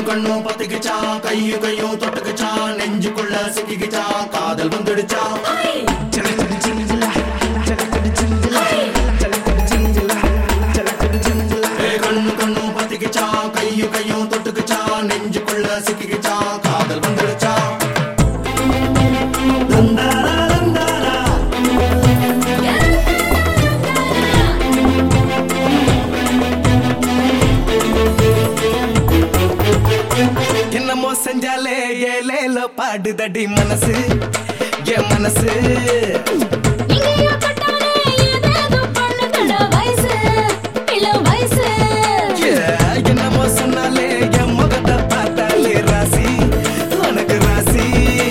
கண்ணு பத்திக்கிச்சா கையும் கையும் தொட்டுக்கிச்சா நெஞ்சுக்குள்ள சிக்கிக்கிச்சா காதல் வந்துடுச்சா கண்ணு கண்ணு பத்திக்கிச்சா கையும் கையும் தொட்டுக்கிச்சா நெஞ்சுக்குள்ள சிக்கிக்கிச்சா காதல் வந்துடுச்சா என்னமோ செஞ்சாலே ஏலேல பாடுதடி மனசு என் மனசு என்னமோ சொன்னாலே என் முகத்தை பார்த்தாலே ராசி உனக்கு ராசி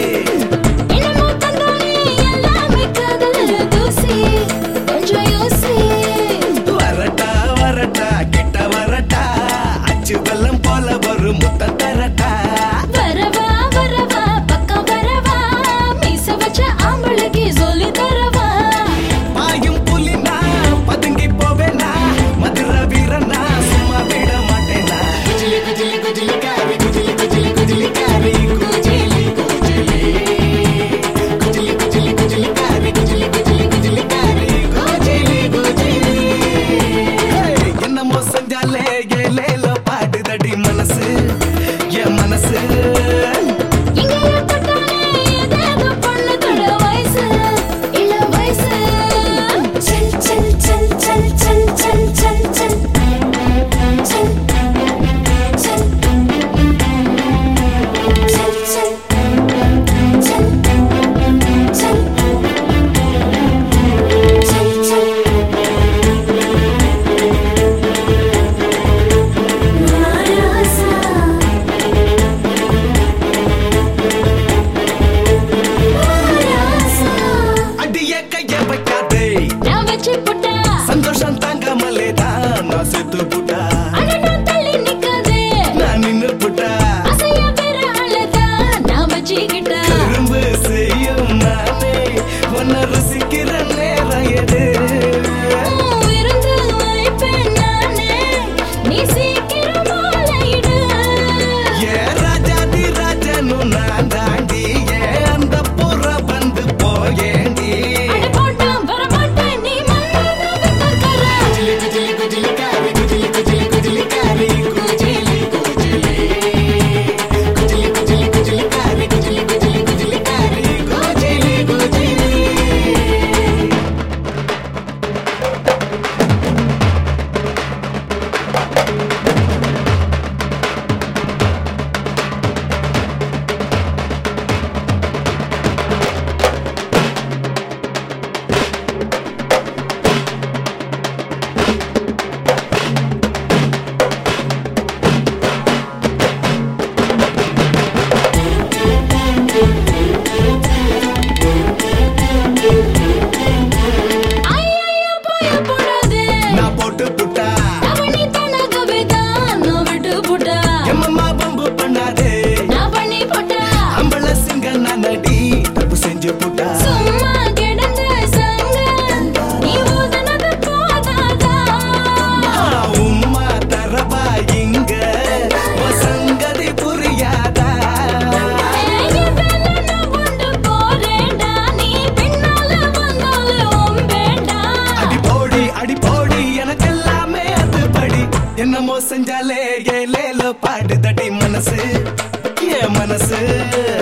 வரட்டா வரட்டா கிட்ட வரட்டா அச்சு வெள்ளம் போல வரும் முத்த தரட்டா வரவா வரவா பக்கம் வரவா மீச வச்ச ஆம்பளைக்கு சொல்லி தரவா பாயும் புலினா பதுங்கி போவேனா மதுர வீரனா சும்மா விட மாட்டேனா குஜிலி குஜிலி குஜிலி காரி குஜிலி குஜிலி குஜிலி காரி குஜிலி குஜிலி குஜிலி குஜிலி குஜிலி காரி குஜிலி குஜிலி குஜிலி காரி குஜிலி குஜிலி என்னமோ செஞ்சாலே ஏலேல பாடுதடி மனசு என் மனசு அடிய கைய வைக்காதே நான் வச்சு புட்டா சந்தோஷம் தாங்காமலே தான் நான் செத்து புட்டா அண்ணன் தள்ளி நிக்காதே நான் நின்னு புட்டா அசைய வேற அழகா நான் வச்சுக்கிட்டா திரும்ப செய்யும் நானே உன்னை ரசிக்கிற நேரம் எது இருந்து வைப்பேன் நானே நீ சீக்கிரம் மாலையிடு ஏ ராஜாதி ராஜனு நான் தாண்டி ஏ அந்த புற வந்து போயேண்டி அட போட்டான் வரமாட்டேன் நீ மன்னன் விட்டுக்கற குஜிலி குஜிலி குஜிலி காரி குஜிலி குஜிலி குஜிலி காரி குஜிலி குஜிலி குஜிலி குஜிலி குஜிலி காரி குஜிலி குஜிலி குஜிலி காரி குஜிலி குஜிலி ஐயையோ போய போடாதே நான் போட்டு புட்டா அவனி தனகவே தான் நான் விட்டு புட்டா எம்மம்மா பம்பு பண்ணாதே நான் பண்ணி போட்டா அம்பள சிங்க நானடி தப்பு செஞ்சு புட்டா சும்மா கிடந்த சங்க நீ ஊதனது போதாதா உம்மா தரவா இங்க உன் சங்கதி புரியாதா ஏய் வேலை நான் கொண்டு போறேன்டா நீ பின்னால வந்தாலும் வேண்டா அடி போடி எனக்கு எல்லாமே அது படி என்னமோ செஞ்சாலே ஏலேல பாடுதடி மனசு என் மனசு